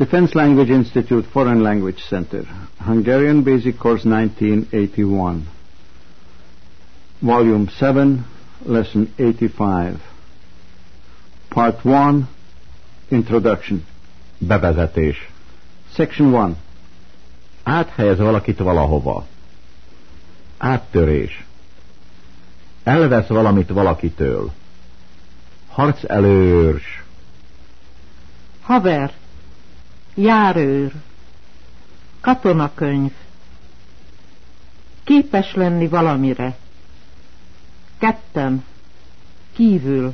Defense Language Institute Foreign Language Center, Hungarian Basic Course 1981, Volume 7, Lesson 85, Part 1, Introduction. Bevezetés. Section 1. Áthelyez valakit valahova. Áttörés. Elvesz valamit valakitől. Harcelőrs. Haver. Járőr. Katonakönyv. Képes lenni valamire. Ketten. Kívül.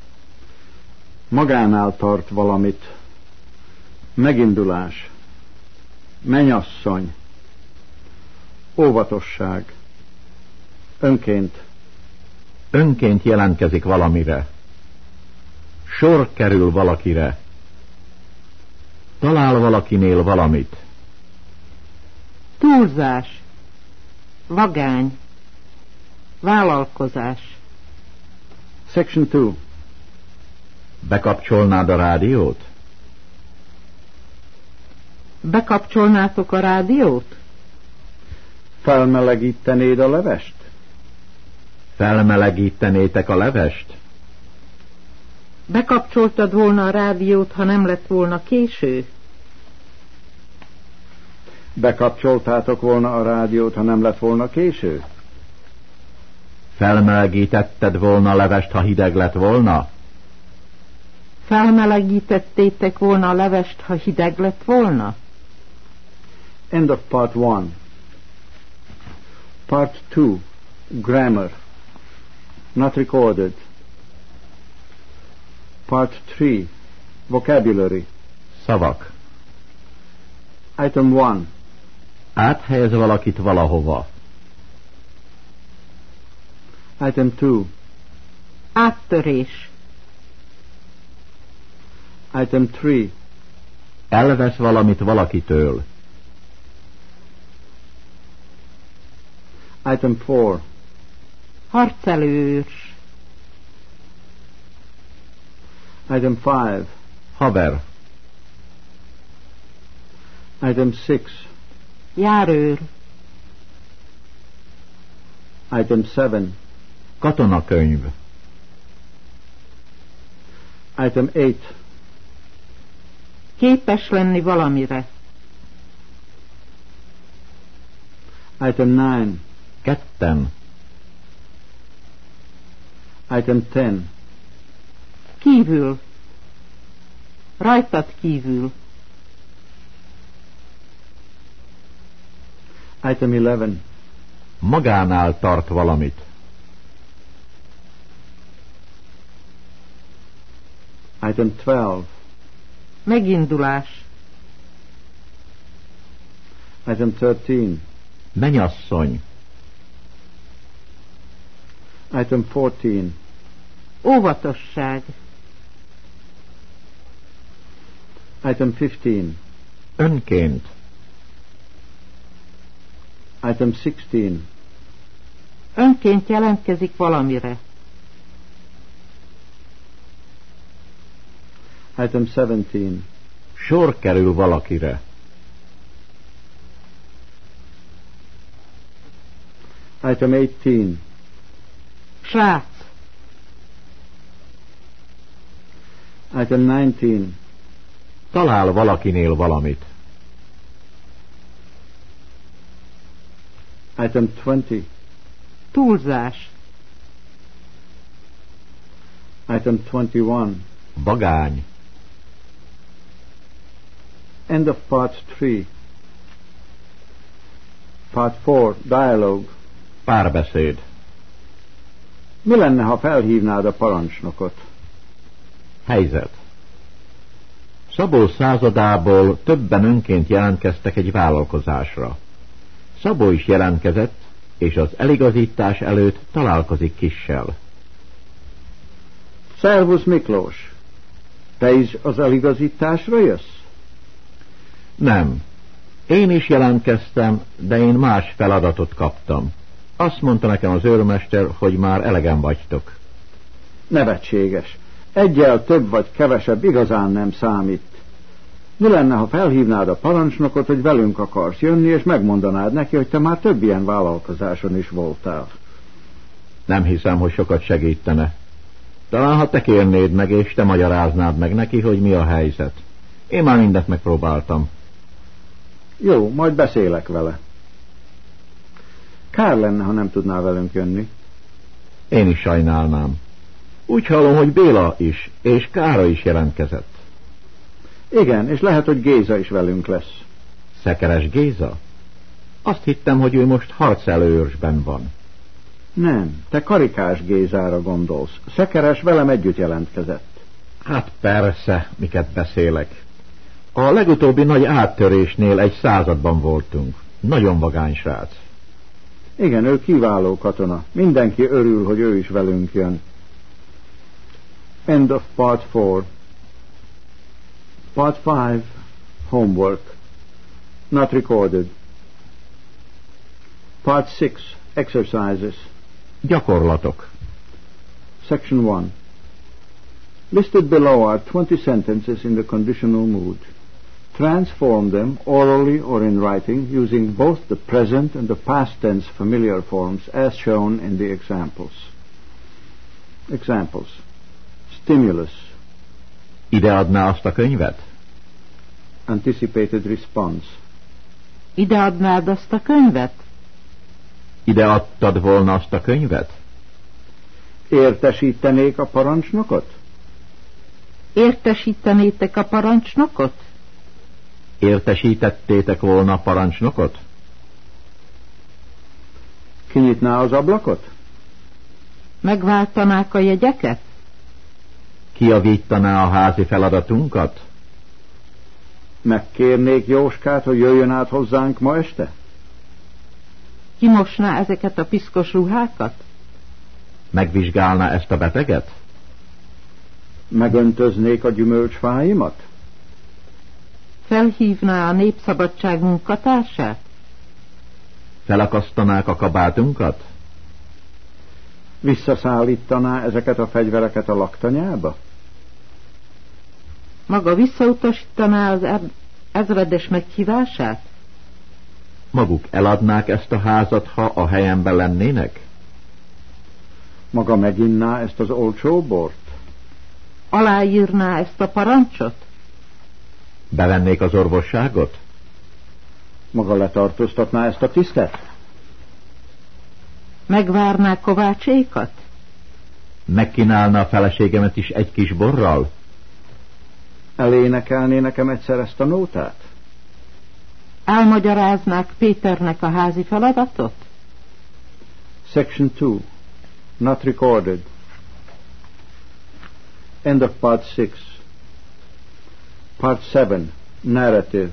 Magánál tart valamit. Megindulás. Mennyasszony. Óvatosság. Önként. Önként jelentkezik valamire. Sor kerül valakire. Talál valakinél valamit. Túlzás. Vagány. Vállalkozás. Section 2. Bekapcsolnád a rádiót? Bekapcsolnátok a rádiót? Felmelegítenéd a levest? Felmelegítenétek a levest? Bekapcsoltad volna a rádiót, ha nem lett volna késő? Bekapcsoltátok volna a rádiót, ha nem lett volna késő? Felmelegítetted volna a levest, ha hideg lett volna? Felmelegítettétek volna a levest, ha hideg lett volna? End of Part 1. Part 2. Grammar. Not recorded. Part 3. Vocabulary. Szavak. Item 1. Áthelyez valakit valahova. Item 2. Áttörés. Item 3. Elvesz valamit valakitől. Item 4. Harcelőrs. Item 5. Haver. Item 6. Járőr. Item 7. Katonakönyv. Item 8. Képes lenni valamire. Item 9. Ketten. Item 10. Kívül. Rajtad kívül. Item 11. Magánál tart valamit. Item 12. Megindulás. Item 13. Mennyasszony. Item 14. Óvatosság. Item 15. Önként. Item 16. Önként jelentkezik valamire. Item 17. Sor kerül valakire. Item 18. Srác. Item 19. Talál valakinél valamit. Item 20. Túlzás. Item 21. Vagány. End of Part 3. Part 4. Dialogue. Párbeszéd. Mi lenne, ha felhívnád a parancsnokot? Helyzet. Szabó századából többen önként jelentkeztek egy vállalkozásra. Szabó is jelentkezett, és az eligazítás előtt találkozik Kissel. Szervusz Miklós! Te is az eligazításra jössz? Nem. Én is jelentkeztem, de én más feladatot kaptam. Azt mondta nekem az őrmester, hogy már elegen vagytok. Nevetséges. Egyel több vagy kevesebb igazán nem számít. Mi lenne, ha felhívnád a parancsnokot, hogy velünk akarsz jönni, és megmondanád neki, hogy te már több ilyen vállalkozáson is voltál? Nem hiszem, hogy sokat segítene. Talán, ha te kérnéd meg, és te magyaráznád meg neki, hogy mi a helyzet. Én már mindent megpróbáltam. Jó, majd beszélek vele. Kár lenne, ha nem tudnál velünk jönni. Én is sajnálnám. Úgy hallom, hogy Béla is, és Kára is jelentkezett. Igen, és lehet, hogy Géza is velünk lesz. Szekeres Géza? Azt hittem, hogy ő most harcelőőrsben van. Nem, te Karikás Gézára gondolsz. Szekeres velem együtt jelentkezett. Hát persze, miket beszélek. A legutóbbi nagy áttörésnél egy században voltunk. Nagyon vagány srác. Igen, ő kiváló katona. Mindenki örül, hogy ő is velünk jön. End of part 4. Part 5. Homework. Not recorded. Part 6. Exercises. Gyakorlatok. Section 1. Listed below are 20 sentences in the conditional mood. Transform them orally or in writing using both the present and the past tense familiar forms as shown in the examples. Examples. Stimulus. Ide adná azt a könyvet? Anticipated response. Ide adnád azt a könyvet? Ide adtad volna azt a könyvet? Értesítenék a parancsnokot? Értesítenétek a parancsnokot? Értesítettétek volna a parancsnokot? Kinyitná az ablakot? Megváltanák a jegyeket? Kijavítaná a házi feladatunkat? Megkérnék Jóskát, hogy jöjjön át hozzánk ma este? Kimosná ezeket a piszkos ruhákat? Megvizsgálná ezt a beteget? Megöntöznék a gyümölcsfáimat? Felhívná a Népszabadság munkatársát? Felakasztanák a kabátunkat? Visszaszállítaná ezeket a fegyvereket a laktanyába? Maga visszautasítaná az ezredes meghívását? Maguk eladnák ezt a házat, ha a helyemben lennének? Maga meginná ezt az olcsó bort? Aláírná ezt a parancsot? Bevennék az orvosságot? Maga letartóztatná ezt a tisztet? Megvárná Kovácsékat? Megkínálna a feleségemet is egy kis borral? Elénekelné nekem egyszer ezt a nótát? Elmagyaráznák Péternek a házi feladatot? Section 2. Not recorded. End of part 6. Part 7. Narrative.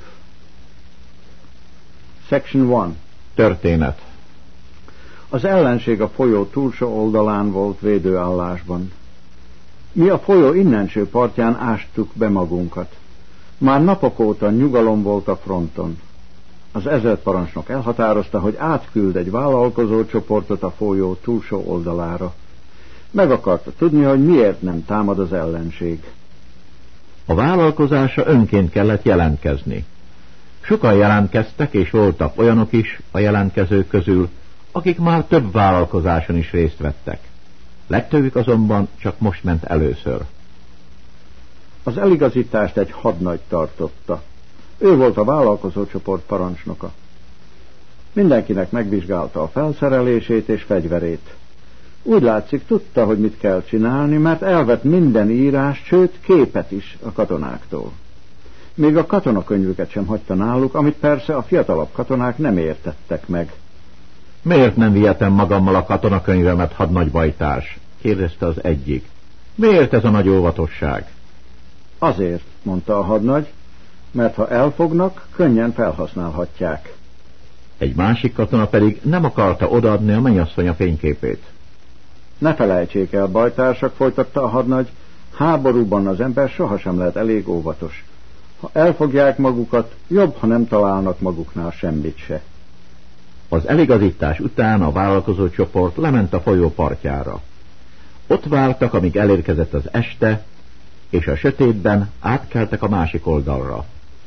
Section 1. Történet. Az ellenség a folyó túlsó oldalán volt védőállásban. Mi a folyó innenső partján ástuk be magunkat. Már napok óta nyugalom volt a fronton. Az ezredparancsnok elhatározta, hogy átküld egy vállalkozó csoportot a folyó túlsó oldalára. Meg akarta tudni, hogy miért nem támad az ellenség. A vállalkozása önként kellett jelentkezni. Sokan jelentkeztek, és voltak olyanok is a jelentkezők közül, akik már több vállalkozáson is részt vettek. Legtöbbük azonban csak most ment először. Az eligazítást egy hadnagy tartotta. Ő volt a vállalkozócsoport parancsnoka. Mindenkinek megvizsgálta a felszerelését és fegyverét. Úgy látszik, tudta, hogy mit kell csinálni, mert elvett minden írás, sőt képet is a katonáktól. Még a katonakönyvüket sem hagyta náluk, amit persze a fiatalabb katonák nem értettek meg. Miért nem vihetem magammal a katonakönyvemet, hadnagy bajtárs? Kérdezte az egyik. Miért ez a nagy óvatosság? Azért, mondta a hadnagy, mert ha elfognak, könnyen felhasználhatják. Egy másik katona pedig nem akarta odaadni a mennyasszonya fényképét. Ne felejtsék el, bajtársak, folytatta a hadnagy, háborúban az ember sohasem lehet elég óvatos. Ha elfogják magukat, jobb, ha nem találnak maguknál semmit se. Az eligazítás után a vállalkozó csoport lement a folyó partjára. Ott vártak, amíg elérkezett az este, és a sötétben átkeltek a másik oldalra.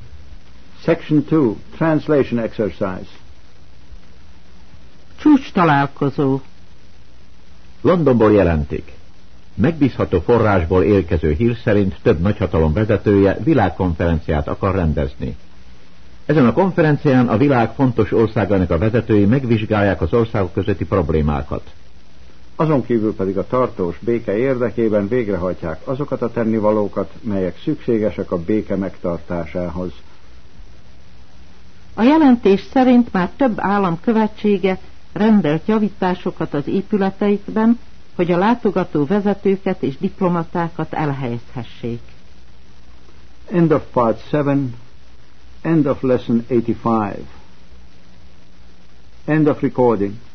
Section 2. Translation exercise. Csúcs találkozó. Londonból jelentik. Megbízható forrásból érkező hír szerint több nagyhatalom vezetője világkonferenciát akar rendezni. Ezen a konferencián a világ fontos országának a vezetői megvizsgálják az országok közötti problémákat. Azon kívül pedig a tartós béke érdekében végrehajtják azokat a tennivalókat, melyek szükségesek a béke megtartásához. A jelentés szerint már több állam követsége rendelt javításokat az épületeikben, hogy a látogató vezetőket és diplomatákat elhelyezhessék. End of part 7. End of lesson 85. End of recording.